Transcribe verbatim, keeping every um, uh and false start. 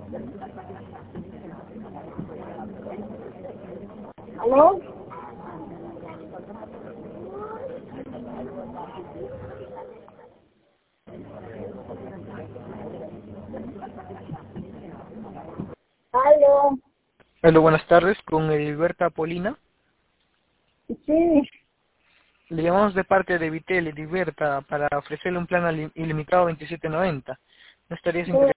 ¿Aló? ¿Aló? Hola, buenas tardes, con Edilberta Polina. Sí. Le llamamos de parte de Vitel, Edilberta, para ofrecerle un plan ali- ilimitado veintisiete noventa. ¿No estarías interesado?